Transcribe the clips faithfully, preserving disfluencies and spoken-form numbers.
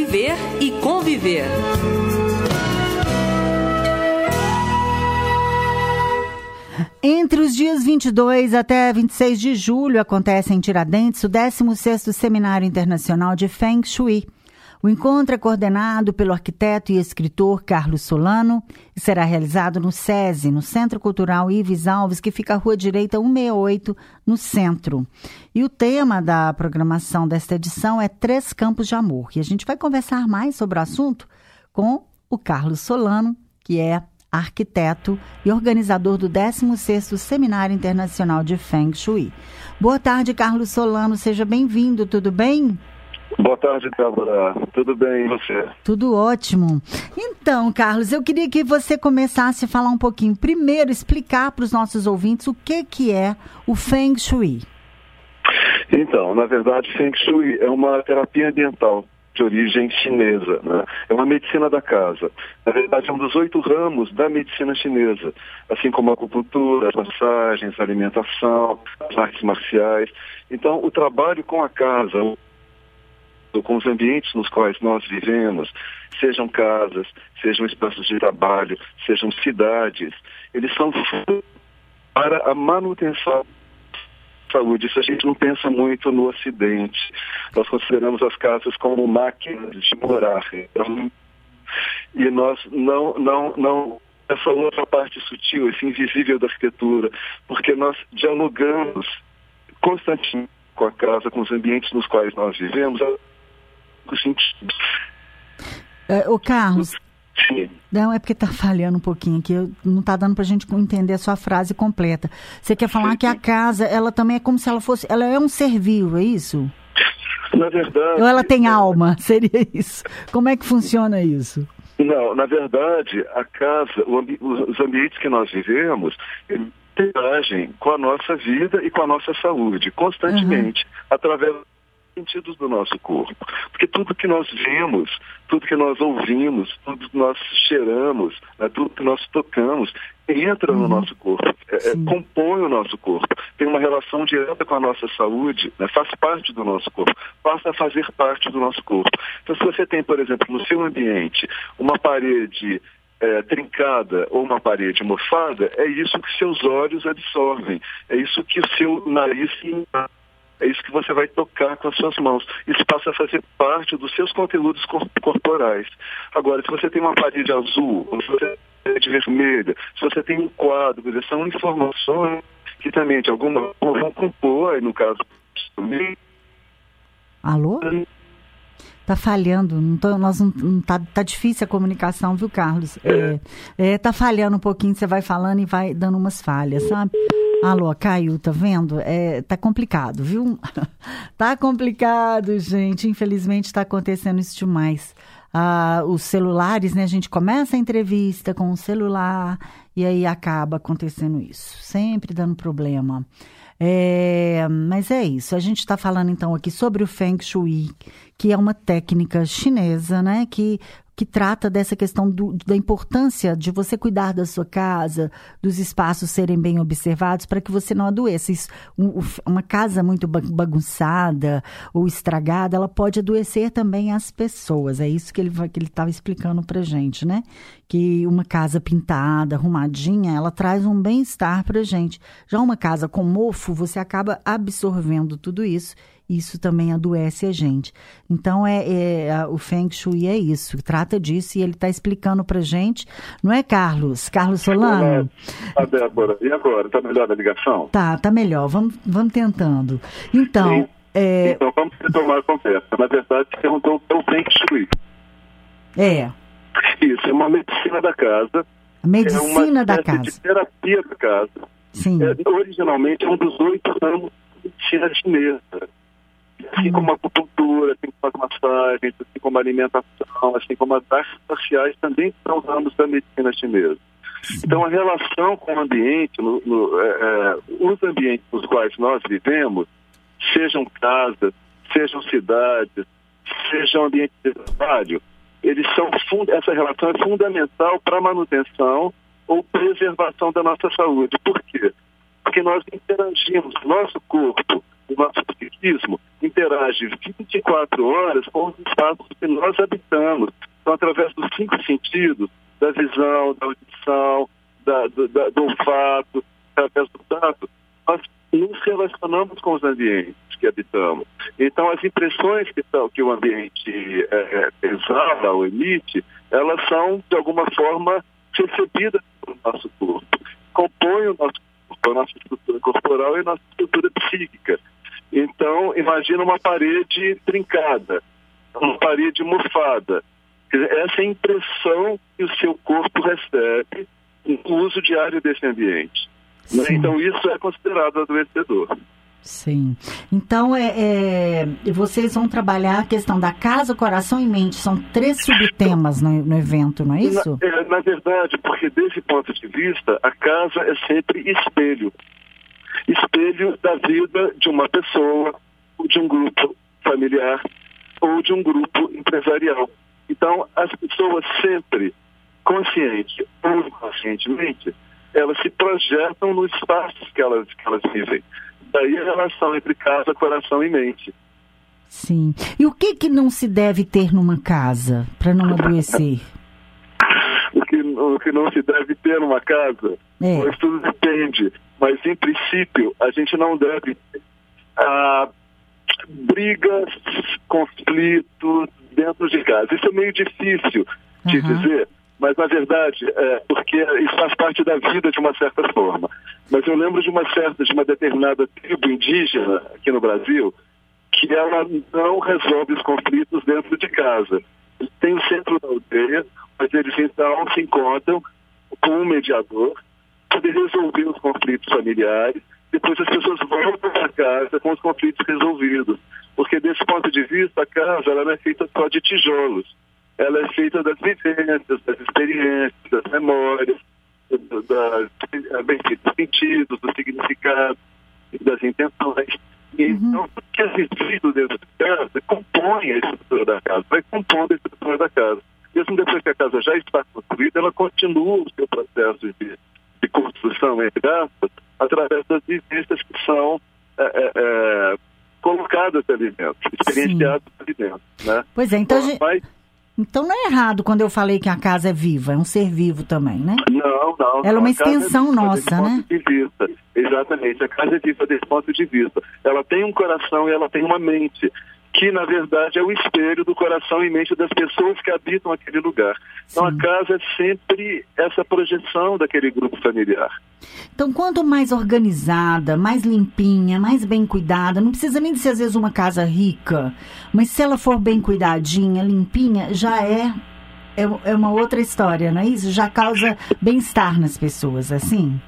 Viver e conviver. Entre os dias vinte e dois até vinte e seis de julho acontece em Tiradentes o décimo sexto Seminário Internacional de Feng Shui. O encontro é coordenado pelo arquiteto e escritor Carlos Solano e será realizado no SESI, no Centro Cultural Ives Alves, que fica à Rua Direita cento e sessenta e oito, no centro. E o tema da programação desta edição é Três Campos de Amor. E a gente vai conversar mais sobre o assunto com o Carlos Solano, que é arquiteto e organizador do décimo sexto Seminário Internacional de Feng Shui. Boa tarde, Carlos Solano, seja bem-vindo, tudo bem? Boa tarde, Débora. Tudo bem, e você? Tudo ótimo. Então, Carlos, eu queria que você começasse a falar um pouquinho, primeiro explicar para os nossos ouvintes o que, que é o Feng Shui. Então, na verdade, Feng Shui é uma terapia ambiental de origem chinesa, né? É uma medicina da casa. Na verdade, é um dos oito ramos da medicina chinesa, assim como a acupuntura, as massagens, a alimentação, as artes marciais. Então, o trabalho com a casa, com os ambientes nos quais nós vivemos, sejam casas, sejam espaços de trabalho, sejam cidades, eles são para a manutenção saúde. Isso a gente não pensa muito no Ocidente. Nós consideramos as casas como máquinas de morar. E nós não, não, não, essa outra parte sutil, esse invisível da arquitetura, porque nós dialogamos constantemente com a casa, com os ambientes nos quais nós vivemos, com sentido. É, ô Carlos, sim. Não, é porque está falhando um pouquinho aqui, não está dando para a gente entender a sua frase completa. Você quer falar sim, que a casa, ela também é como se ela fosse, ela é um ser vivo, é isso? Na verdade... Ou ela tem é... alma, seria isso? Como é que funciona isso? Não, na verdade, a casa, os ambientes que nós vivemos, interagem com a nossa vida e com a nossa saúde, constantemente, uhum. através sentidos do nosso corpo, porque tudo que nós vemos, tudo que nós ouvimos, tudo que nós cheiramos, né, tudo que nós tocamos, entra uhum. no nosso corpo, é, é, compõe o nosso corpo, tem uma relação direta com a nossa saúde, né, faz parte do nosso corpo, passa a fazer parte do nosso corpo. Então, se você tem, por exemplo, no seu ambiente, uma parede É, trincada ou uma parede mofada, é isso que seus olhos absorvem, é isso que o seu nariz é isso que você vai tocar com as suas mãos. Isso passa a fazer parte dos seus conteúdos corporais. Agora, se você tem uma parede azul, se você tem uma parede vermelha, se você tem um quadro, quer dizer, são informações que também, de alguma forma, vão compor, aí no caso... Alô? Tá falhando, não tô, nós não, não tá, tá difícil a comunicação, viu, Carlos? É, é, tá falhando um pouquinho, você vai falando e vai dando umas falhas, sabe? Alô, caiu, tá vendo? É, tá complicado, viu? Tá complicado, gente. Infelizmente tá acontecendo isso demais. Ah, os celulares, né? A gente começa a entrevista com o celular e aí acaba acontecendo isso. Sempre dando problema. É, mas é isso. A gente está falando então aqui sobre o Feng Shui, que é uma técnica chinesa, né? Que que trata dessa questão do, da importância de você cuidar da sua casa, dos espaços serem bem observados para que você não adoeça. Isso, um, uma casa muito bagunçada ou estragada, ela pode adoecer também as pessoas. É isso que ele que ele estava explicando para a gente, né? Que uma casa pintada, arrumadinha, ela traz um bem-estar para a gente. Já uma casa com mofo, você acaba absorvendo tudo isso. Isso também adoece a gente. Então, é, é, o Feng Shui é isso, trata disso e ele está explicando para a gente, não é, Carlos? Carlos Solano? Ah, Débora, e agora? Está melhor a ligação? Tá, tá melhor, vamos, vamos tentando. Então, é... então, vamos retomar a conversa. Na verdade, você perguntou o que é o Feng Shui. É. Isso, é uma medicina da casa. A medicina é uma da casa. de terapia da casa. Sim. É, originalmente é um dos oito ramos da medicina chinesa. Assim como a acupuntura, assim como as massagens, assim como a alimentação, assim como as artes marciais também são ramos da medicina chinesa. Sim. Então, a relação com o ambiente, no, no, é, é, os ambientes nos quais nós vivemos, sejam casas, sejam cidades, sejam ambientes de trabalho, eles são fund... essa relação é fundamental para a manutenção ou preservação da nossa saúde. Por quê? Porque nós interagimos, nosso corpo, o nosso psiquismo, interage vinte e quatro horas com os espaços que nós habitamos. Então, através dos cinco sentidos, da visão, da audição, da, do, da, do olfato, através do tato, nós nos relacionamos com os ambientes que habitamos. Então, as impressões que, são, que o ambiente é, exala ou emite, elas são, de alguma forma, recebidas pelo nosso corpo. Compõem o nosso corpo, a nossa estrutura corporal e a nossa estrutura psíquica. Então, imagina uma parede trincada, uma parede mofada. Quer dizer, essa é a impressão que o seu corpo recebe no uso diário desse ambiente. Né? Então, isso é considerado adoecedor. Sim. Então, é, é, vocês vão trabalhar a questão da casa, coração e mente. São três subtemas no, no evento, não é isso? Na, é, na verdade, porque desse ponto de vista, a casa é sempre espelho. Espelho da vida de uma pessoa, ou de um grupo familiar, ou de um grupo empresarial. Então, as pessoas sempre, consciente ou inconscientemente, elas se projetam nos espaços que elas, que elas vivem. Daí a relação entre casa, coração e mente. Sim. E o que, que não se deve ter numa casa para não adoecer? o, que, o que não se deve ter numa casa? É. Pois tudo depende. Mas, em princípio, a gente não deve ter ah, brigas, conflitos dentro de casa. Isso é meio difícil de uhum. dizer. Mas, na verdade, é porque isso faz parte da vida de uma certa forma. Mas eu lembro de uma certa, de uma determinada tribo indígena aqui no Brasil, que ela não resolve os conflitos dentro de casa. Tem o centro da aldeia, mas eles então se encontram com um mediador para resolver os conflitos familiares. Depois as pessoas voltam para casa com os conflitos resolvidos. Porque, desse ponto de vista, a casa ela não é feita só de tijolos. Ela é feita das vivências, das experiências, das memórias, das, bem, dos sentidos, do significado, das intenções. E, uhum. Então, o que é vivido dentro de casa compõe a estrutura da casa, vai compondo a estrutura da casa. Mesmo depois que a casa já está construída, ela continua o seu processo de, de construção, entre aspas, através das vivências que são é, é, é, colocadas ali dentro, experienciadas Sim. ali dentro. Né? Pois é, então... então gente... mas, Então não é errado quando eu falei que a casa é viva, é um ser vivo também, né? Não, não. Ela é uma a extensão é nossa, né? De vista. Exatamente, a casa é viva desse ponto de vista. Ela tem um coração e ela tem uma mente, que na verdade é o espelho do coração e mente das pessoas que habitam aquele lugar. Então Sim. a casa é sempre essa projeção daquele grupo familiar. Então, quanto mais organizada, mais limpinha, mais bem cuidada, não precisa nem de ser às vezes uma casa rica, mas se ela for bem cuidadinha, limpinha, já é, é, é uma outra história, não é isso? Já causa bem-estar nas pessoas, assim?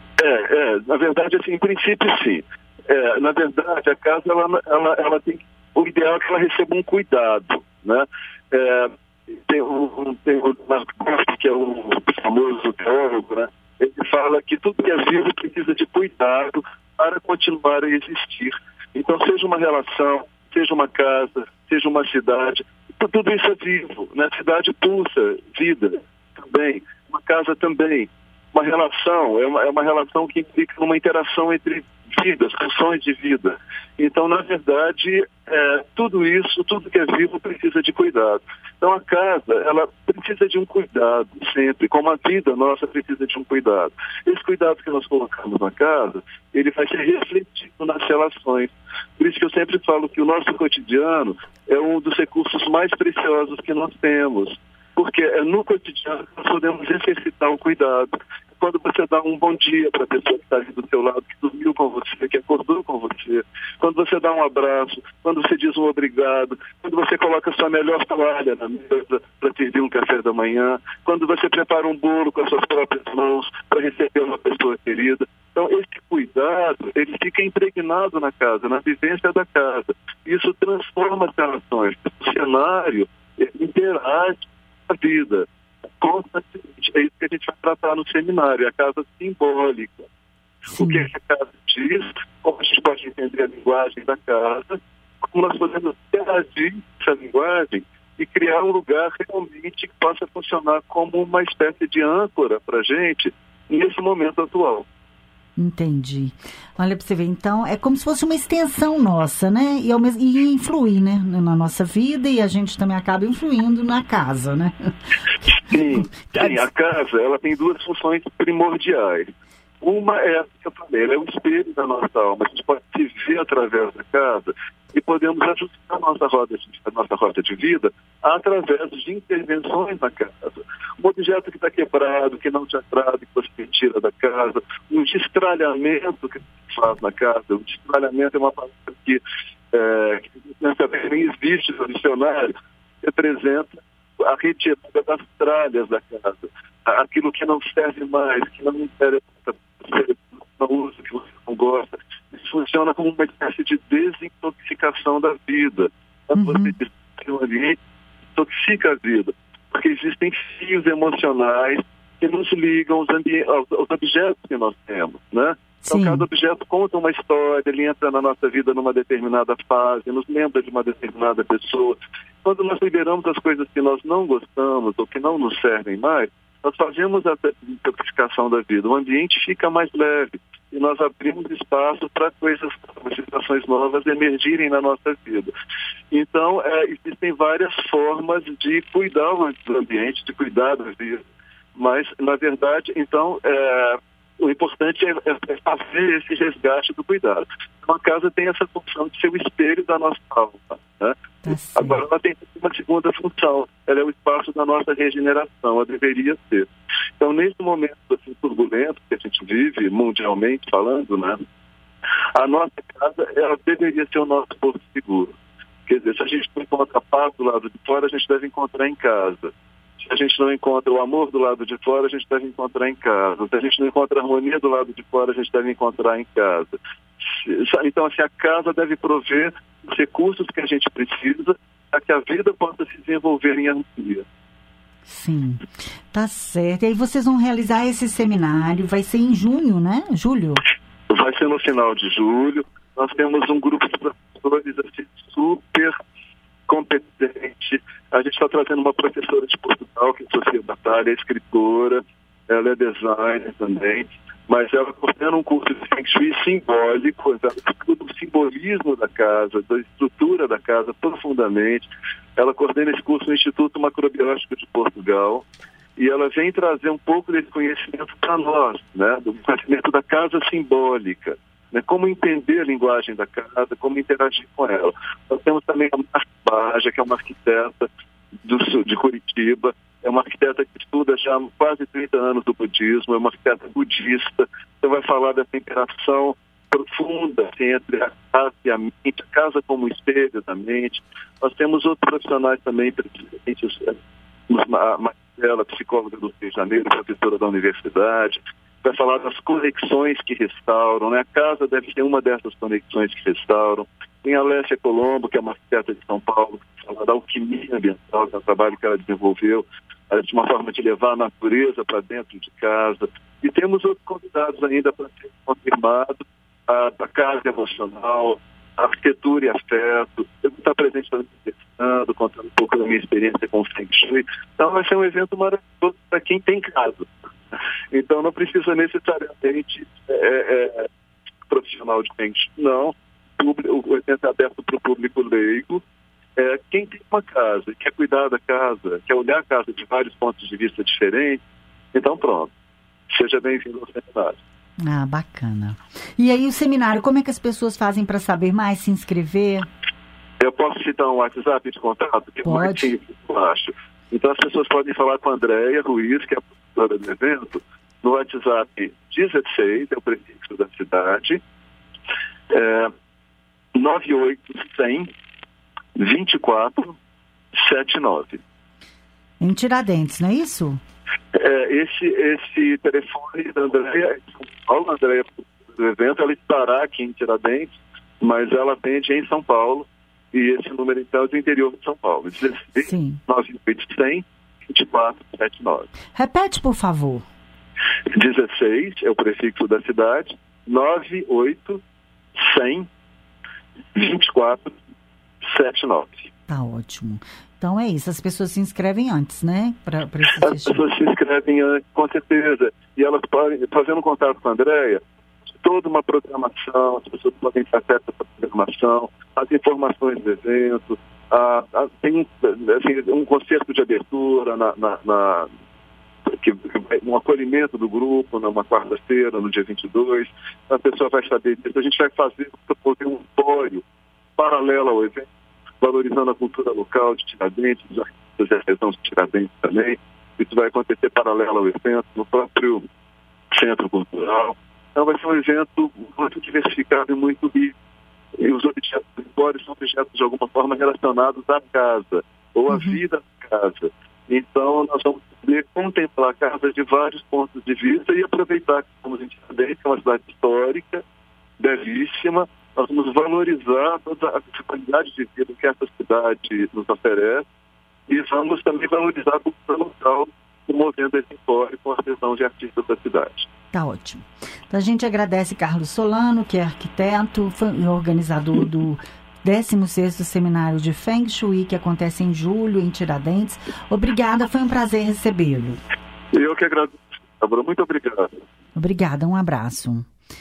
É, é, na verdade, assim, em princípio, sim. É, na verdade, a casa, ela, ela, ela tem, o ideal é que ela receba um cuidado, né? É, tem um, tem o Marco Costa, que é um famoso teólogo, né? Ele fala que tudo que é vivo precisa de cuidado para continuar a existir. Então, seja uma relação, seja uma casa, seja uma cidade, tudo isso é vivo. Né? A cidade pulsa vida também, uma casa também. Uma relação é uma, é uma relação que implica numa interação entre vidas, funções de vida. Então, na verdade, é, tudo isso, tudo que é vivo precisa de cuidado. Então, a casa, ela precisa de um cuidado sempre, como a vida nossa precisa de um cuidado. Esse cuidado que nós colocamos na casa, ele vai ser refletido nas relações. Por isso que eu sempre falo que o nosso cotidiano é um dos recursos mais preciosos que nós temos. Porque é no cotidiano que nós podemos exercitar o cuidado. Quando você dá um bom dia para a pessoa que está ali do seu lado, que dormiu com você, que acordou com você. Quando você dá um abraço, quando você diz um obrigado, quando você coloca a sua melhor toalha na mesa para servir um café da manhã, quando você prepara um bolo com as suas próprias mãos para receber uma pessoa querida. Então, esse cuidado, ele fica impregnado na casa, na vivência da casa. Isso transforma as relações. O cenário interage com a vida. Constantemente. É isso que a gente vai tratar no seminário, a casa simbólica. Sim. O que a casa diz, como a gente pode entender a linguagem da casa, como nós podemos interagir essa linguagem e criar um lugar realmente que possa funcionar como uma espécie de âncora para a gente nesse momento atual. Entendi. Olha para você ver, então é como se fosse uma extensão nossa, né? E, ao mesmo, e influir, né? Na nossa vida, e a gente também acaba influindo na casa, né? Sim, sim, a casa, ela tem duas funções primordiais. Uma é essa que eu falei, ela é o espelho da nossa alma. A gente pode se ver através da casa e podemos ajustar a nossa roda de, a nossa rota de vida através de intervenções na casa. Um objeto que está quebrado, que não te agrada, que você tira da casa, um destralhamento que se faz na casa. O destralhamento é uma palavra que, é, que nem existe no dicionário, representa a retirada das tralhas da casa. Aquilo que não serve mais, que não interessa, que não usa, que você não gosta. Isso funciona como uma espécie de desintoxicação da vida. Quando Uhum. você tem um ambiente, intoxica a vida. Porque existem fios emocionais que nos ligam aos, ambi- aos, aos objetos que nós temos, né? Então, Sim. cada objeto conta uma história, ele entra na nossa vida numa determinada fase, nos lembra de uma determinada pessoa. Quando nós liberamos as coisas que nós não gostamos ou que não nos servem mais, nós fazemos a desintoxicação da vida. O ambiente fica mais leve e nós abrimos espaço para coisas, para situações novas emergirem na nossa vida. Então, é, existem várias formas de cuidar do ambiente, de cuidar da vida. Mas, na verdade, então, é, o importante é, é fazer esse resgate do cuidado. Então, a casa tem essa função de ser o espelho da nossa alma, né? Tá Agora, ela tem uma segunda função. Ela é o espaço da nossa regeneração. Ela deveria ser. Então, nesse momento assim, turbulento que a gente vive, mundialmente falando, né? A nossa casa, ela deveria ser o nosso porto seguro. Quer dizer, se a gente não encontra paz do lado de fora, a gente deve encontrar em casa. Se a gente não encontra o amor do lado de fora, a gente deve encontrar em casa. Se a gente não encontra a harmonia do lado de fora, a gente deve encontrar em casa. Então, assim, a casa deve prover os recursos que a gente precisa para que a vida possa se desenvolver em harmonia. Sim, tá certo. E aí vocês vão realizar esse seminário, vai ser em junho, né? Julho? Vai ser no final de julho. Nós temos um grupo de professores assim, super competente. A gente está trazendo uma professora de Portugal, que é Sofia Batalha, é escritora, ela é designer também, mas ela coordena um curso de Feng Shui simbólico, ela estuda o simbolismo da casa, da estrutura da casa profundamente. Ela coordena esse curso no Instituto Macrobiótico de Portugal e ela vem trazer um pouco desse conhecimento para nós, né, do conhecimento da casa simbólica. Né, como entender a linguagem da casa, como interagir com ela. Nós temos também a Marta Baja, que é uma arquiteta do sul, de Curitiba, é uma arquiteta que estuda já há quase trinta anos do budismo, é uma arquiteta budista, então vai falar dessa interação profunda assim, entre a casa e a mente, a casa como espelho da mente. Nós temos outros profissionais também, presentes, a Marcela, psicóloga do Rio de Janeiro, professora da universidade, vai falar das conexões que restauram, né? A casa deve ser uma dessas conexões que restauram. Tem a Lécia Colombo, que é uma arquiteta de São Paulo, que fala da alquimia ambiental, que é um trabalho que ela desenvolveu, de uma forma de levar a natureza para dentro de casa. E temos outros convidados ainda para ser confirmado, a, a casa emocional, a arquitetura e afeto. Eu vou estar presente também conversando, contando um pouco da minha experiência com o Feng Shui. Então vai ser um evento maravilhoso para quem tem casa. Então não precisa necessariamente é, é, profissional de Feng Shui, não. O evento é aberto para o público leigo. É, quem tem uma casa, quer cuidar da casa, quer olhar a casa de vários pontos de vista diferentes, então pronto. Seja bem-vindo ao seminário. Ah, bacana. E aí o seminário, como é que as pessoas fazem para saber mais, se inscrever? Eu posso citar um WhatsApp de contato? Que Pode. É muito simples, eu acho. Então as pessoas podem falar com a Andréia Ruiz, que é a professora do evento, no WhatsApp dezesseis, é o prefixo da cidade, é, nove oito zero zero, vinte e quatro setenta e nove. Em Tiradentes, não é isso? É, esse, esse telefone da Andréia, a Andréia do evento, ela estará aqui em Tiradentes, mas ela atende em São Paulo, e esse número então é do interior de São Paulo, dezesseis, nove oito zero zero, vinte e quatro setenta e nove. Repete, por favor. dezesseis é o prefixo da cidade, nove oito zero zero, vinte e quatro setenta e nove. Tá ótimo. Então é isso, as pessoas se inscrevem antes, né? Pra, pra esse as pessoas se inscrevem antes, com certeza. E elas podem, fazendo contato com a Andréia, toda uma programação, as pessoas podem ter acesso a essa programação, as informações do evento, a, a, tem assim, um concerto de abertura, na, na, na, que, um acolhimento do grupo numa quarta-feira, no dia vinte e dois, a pessoa vai saber disso. A gente vai fazer, fazer um fórum paralelo ao evento, valorizando a cultura local de Tiradentes, os artistas e artesãos de Tiradentes também. Isso vai acontecer paralelo ao evento, no próprio Centro Cultural. Então vai ser um evento muito diversificado e muito rico. E os objetos do Empório são objetos de alguma forma relacionados à casa, ou à uhum. vida da casa. Então nós vamos poder contemplar casas de vários pontos de vista e aproveitar que estamos em Tiradentes, que é uma cidade histórica, belíssima. Nós vamos valorizar toda a qualidade de vida que essa cidade nos oferece e vamos também valorizar a cultura local, promovendo esse empório com artesãos e artistas da cidade. Tá ótimo. Então a gente agradece Carlos Solano, que é arquiteto e organizador do décimo sexto Seminário de Feng Shui, que acontece em julho, em Tiradentes. Obrigada, foi um prazer recebê-lo. Eu que agradeço, Bárbara. Muito obrigado. Obrigada, um abraço.